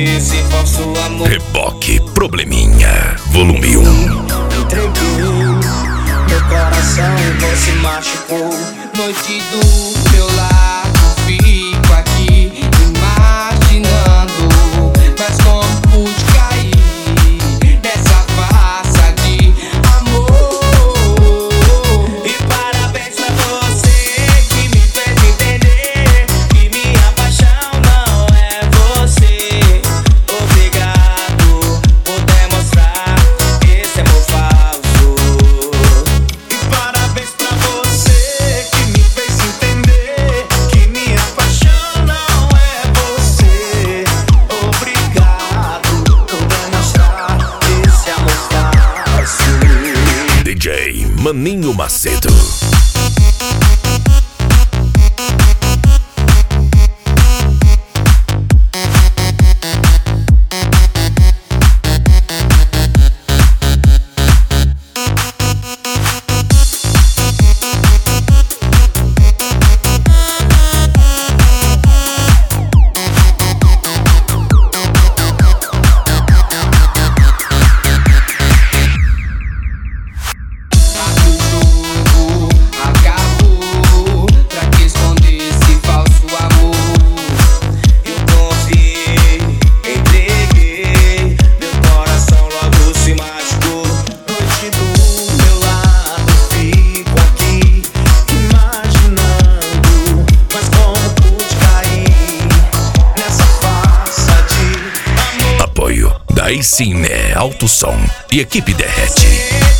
esse falso amor. Reboque Probleminha, volume 1. Entreguei meu coração e você machucou. Noite do meu lado, fico aqui imaginando, mas como pude cair nessa farsa de amor. E parabéns pra você que me fez entender que minha paixão não é você. Obrigado por demonstrar esse amor falso. E parabéns pra você que me fez entender que minha paixão não é você. Obrigado por demonstrar esse amor falso. DJ Maninho Macedo. Daí sim, né? Alto Som e equipe Derrete.